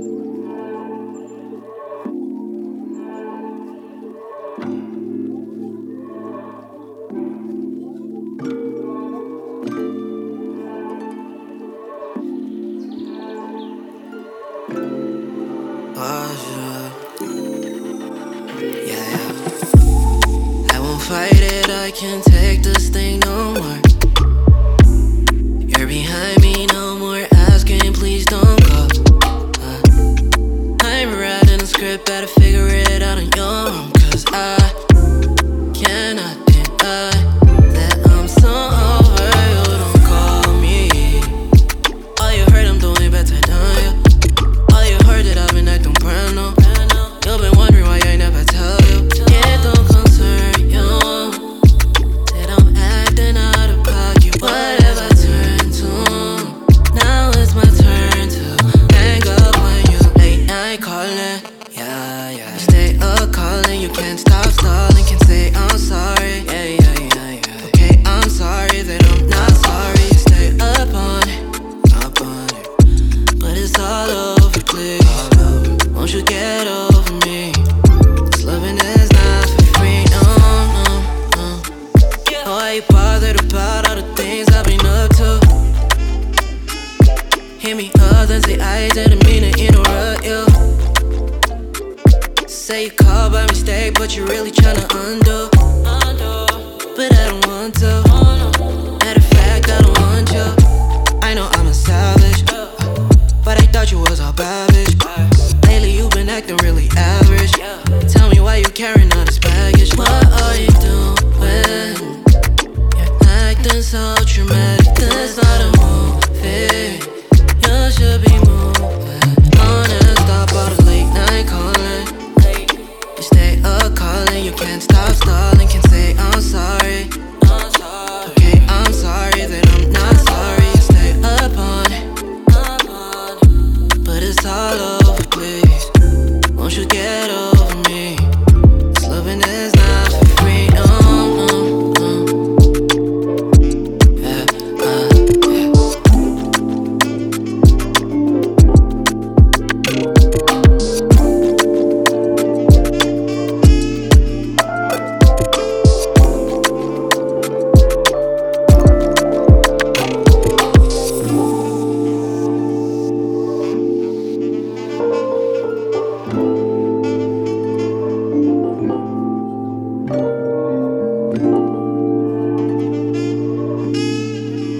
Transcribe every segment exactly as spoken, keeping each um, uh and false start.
Fight it, I can't take this thing no more. You're behind me, no more asking, please don't go. uh, I'm writing a script, better figure it out on your own. Cause I cannot deny that I'm so over you. Don't call me. All you heard I'm doing better than you. All you heard that I've been acting brand new. You've been wondering why I never tell you. It don't concern you that I'm acting out of pocket. What have I turned to? Now it's my turn to hang up on you. Late night calling, yeah, yeah. Stay up calling, you can't stop stalling. Can say I'm sorry, yeah, yeah, yeah, yeah. Okay, I'm sorry that I'm not sorry. You stay up on it, up on it, but it's all over, please. Won't you get over me? This loving is not for free, no, no, no. Oh, are you bothered about all the things I've been up to? Hit me up, then say I didn't mean to interrupt you. Say you called by mistake, but you're really tryna undo. But I don't want to. Matter of fact, I don't want you. I know I'm a savage, but I thought you was all babbage. Lately you've been acting really average. Tell me why you carrying all this baggage. What are you doing? You're acting so dramatic. This not a movie. You should be moving on and stop all the late night calling. You stay up calling, you can't stop stalling. Can say I'm sorry. Okay, I'm sorry that I'm not sorry. You stay up on it, but it's all over, please. Won't you get over me? This loving is not for free, no, no, no. Yeah, uh, yeah.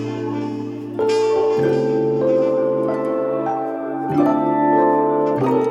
Thank you.